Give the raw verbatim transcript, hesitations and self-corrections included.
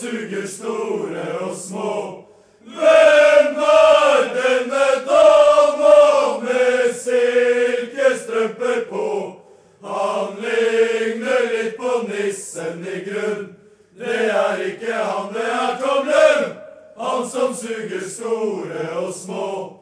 suger store og små. Hvem er denne dama med silkestrømper på? Han ligner litt på nissen i grunn. Det er ikke han, det er Tom Lund, han som suger store og små.